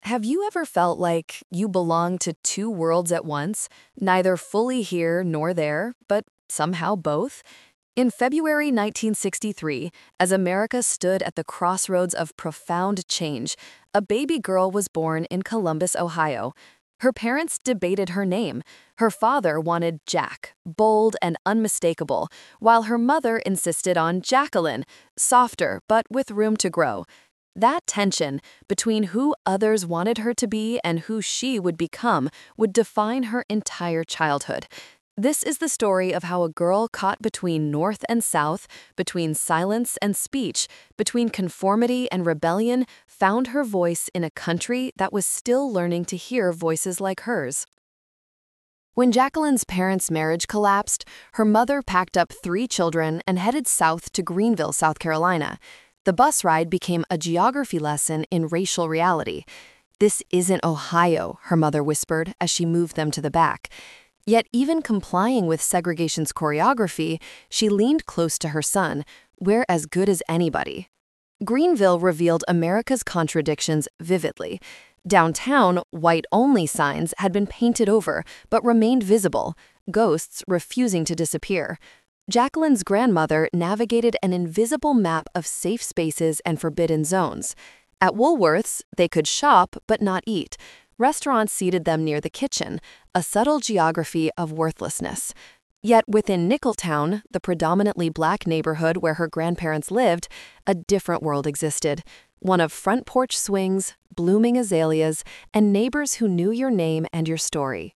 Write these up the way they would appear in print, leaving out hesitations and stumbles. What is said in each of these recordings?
Have you ever felt like you belong to two worlds at once, neither fully here nor there, but somehow both? In February 1963, as America stood at the crossroads of profound change, a baby girl was born in Columbus, Ohio. Her parents debated her name. Her father wanted Jack, bold and unmistakable, while her mother insisted on Jacqueline, softer but with room to grow. That tension between who others wanted her to be and who she would become would define her entire childhood. This is the story of how a girl caught between North and South, between silence and speech, between conformity and rebellion, found her voice in a country that was still learning to hear voices like hers. When Jacqueline's parents' marriage collapsed, her mother packed up 3 children and headed south to Greenville, South Carolina. The bus ride became a geography lesson in racial reality. "This isn't Ohio," her mother whispered as she moved them to the back. Yet even complying with segregation's choreography, she leaned close to her son. "We're as good as anybody." Greenville revealed America's contradictions vividly. Downtown, white-only signs had been painted over but remained visible, ghosts refusing to disappear. Jacqueline's grandmother navigated an invisible map of safe spaces and forbidden zones. At Woolworth's, they could shop but not eat. Restaurants seated them near the kitchen, a subtle geography of worthlessness. Yet within Nickeltown, the predominantly black neighborhood where her grandparents lived, a different world existed. One of front porch swings, blooming azaleas, and neighbors who knew your name and your story.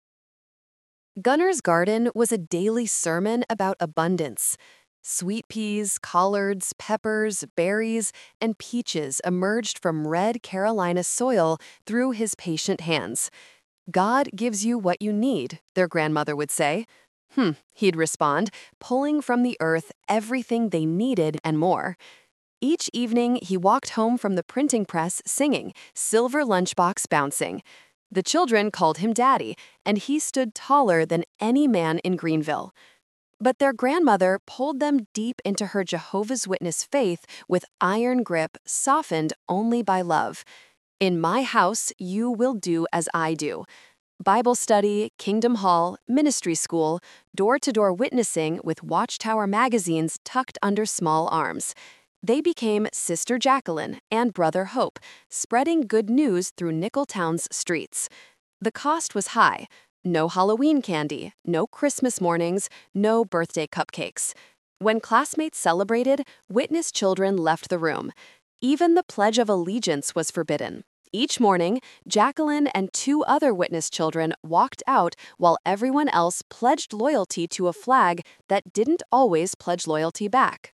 Gunner's Garden was a daily sermon about abundance. Sweet peas, collards, peppers, berries, and peaches emerged from red Carolina soil through his patient hands. "God gives you what you need," their grandmother would say. He'd respond, pulling from the earth everything they needed and more. Each evening, he walked home from the printing press singing, silver lunchbox bouncing. The children called him Daddy, and he stood taller than any man in Greenville. But their grandmother pulled them deep into her Jehovah's Witness faith with iron grip softened only by love. "In my house, you will do as I do." Bible study, Kingdom Hall, ministry school, door-to-door witnessing with Watchtower magazines tucked under small arms. They became Sister Jacqueline and Brother Hope, spreading good news through Nickeltown's streets. The cost was high. No Halloween candy, no Christmas mornings, no birthday cupcakes. When classmates celebrated, Witness children left the room. Even the Pledge of Allegiance was forbidden. Each morning, Jacqueline and 2 other Witness children walked out while everyone else pledged loyalty to a flag that didn't always pledge loyalty back.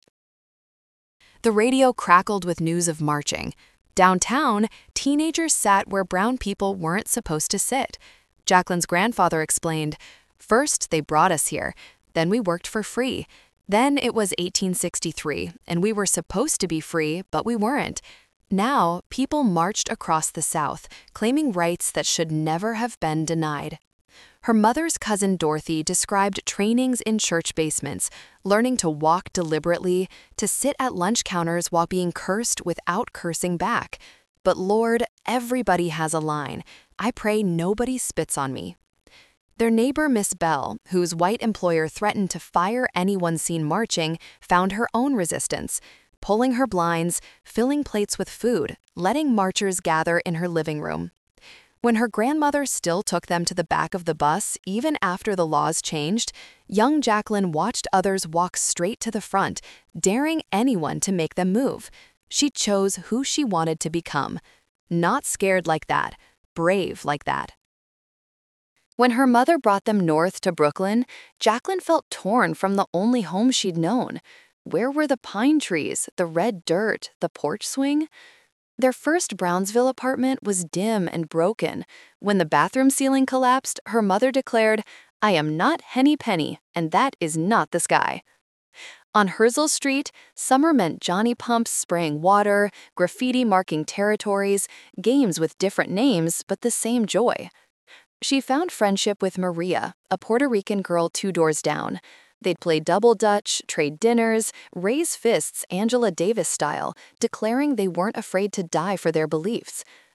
The radio crackled with news of marching. Downtown, teenagers sat where brown people weren't supposed to sit. Jacqueline's grandfather explained, "First, they brought us here. Then we worked for free. Then it was 1863, and we were supposed to be free, but we weren't. Now, people marched across the South, claiming rights that should never have been denied." Her mother's cousin Dorothy described trainings in church basements, learning to walk deliberately, to sit at lunch counters while being cursed without cursing back. "But Lord, everybody has a line. I pray nobody spits on me." Their neighbor Miss Bell, whose white employer threatened to fire anyone seen marching, found her own resistance, pulling her blinds, filling plates with food, letting marchers gather in her living room. When her grandmother still took them to the back of the bus, even after the laws changed, young Jacqueline watched others walk straight to the front, daring anyone to make them move. She chose who she wanted to become. Not scared like that, brave like that. When her mother brought them north to Brooklyn, Jacqueline felt torn from the only home she'd known. Where were the pine trees, the red dirt, the porch swing? Their first Brownsville apartment was dim and broken. When the bathroom ceiling collapsed, her mother declared, "I am not Henny Penny, and that is not the sky." On Herzl Street, summer meant Johnny Pumps spraying water, graffiti marking territories, games with different names but the same joy. She found friendship with Maria, a Puerto Rican girl 2 doors down. They'd play double dutch, trade dinners, raise fists Angela Davis style, declaring they weren't afraid to die for their beliefs.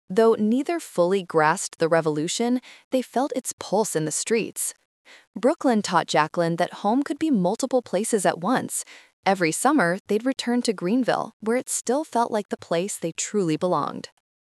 Though neither fully grasped the revolution, they felt its pulse in the streets. Brooklyn taught Jacqueline that home could be multiple places at once. Every summer, they'd return to Greenville, where it still felt like the place they truly belonged.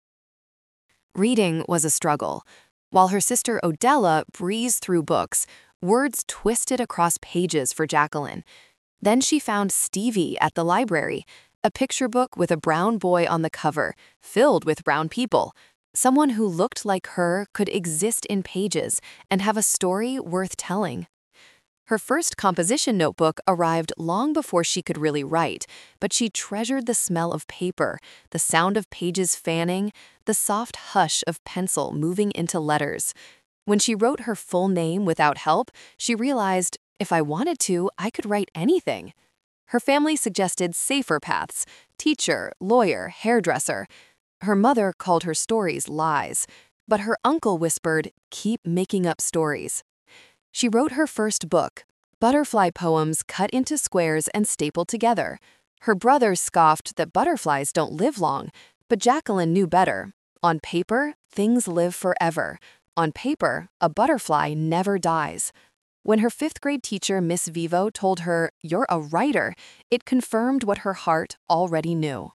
Reading was a struggle. While her sister Odella breezed through books, words twisted across pages for Jacqueline. Then she found Stevie at the library, a picture book with a brown boy on the cover, filled with brown people. Someone who looked like her could exist in pages and have a story worth telling. Her first composition notebook arrived long before she could really write, but she treasured the smell of paper, the sound of pages fanning, the soft hush of pencil moving into letters. When she wrote her full name without help, she realized, if I wanted to, I could write anything. Her family suggested safer paths: teacher, lawyer, hairdresser. Her mother called her stories lies, but her uncle whispered, keep making up stories. She wrote her first book, butterfly poems cut into squares and stapled together. Her brothers scoffed that butterflies don't live long, but Jacqueline knew better. On paper, things live forever. On paper, a butterfly never dies. When her fifth-grade teacher, Miss Vivo, told her, "You're a writer," it confirmed what her heart already knew.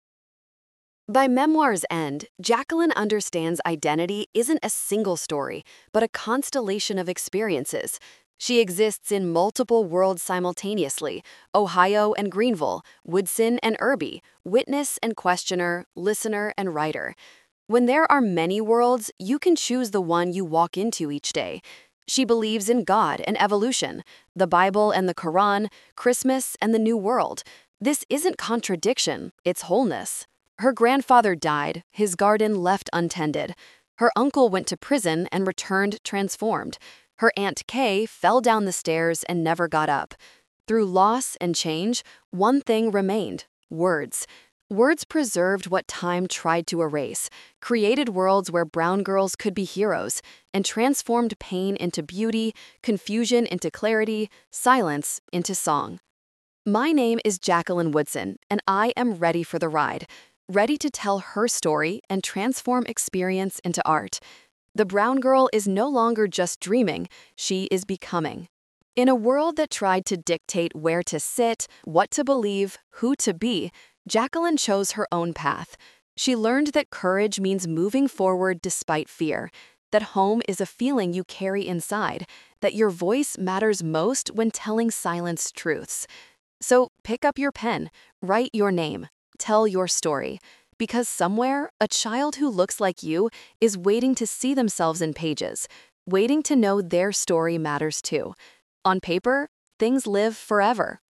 By memoir's end, Jacqueline understands identity isn't a single story, but a constellation of experiences. She exists in multiple worlds simultaneously: Ohio and Greenville, Woodson and Irby, witness and questioner, listener and writer. When there are many worlds, you can choose the one you walk into each day. She believes in God and evolution, the Bible and the Quran, Christmas and the New World. This isn't contradiction, it's wholeness. Her grandfather died, his garden left untended. Her uncle went to prison and returned transformed. Her Aunt Kay fell down the stairs and never got up. Through loss and change, one thing remained: words. Words preserved what time tried to erase, created worlds where brown girls could be heroes, and transformed pain into beauty, confusion into clarity, silence into song. My name is Jacqueline Woodson, and I am ready for the ride. Ready to tell her story and transform experience into art. The brown girl is no longer just dreaming, she is becoming. In a world that tried to dictate where to sit, what to believe, who to be, Jacqueline chose her own path. She learned that courage means moving forward despite fear, that home is a feeling you carry inside, that your voice matters most when telling silenced truths. So pick up your pen, write your name. Tell your story, because somewhere, a child who looks like you is waiting to see themselves in pages, waiting to know their story matters too. On paper, things live forever.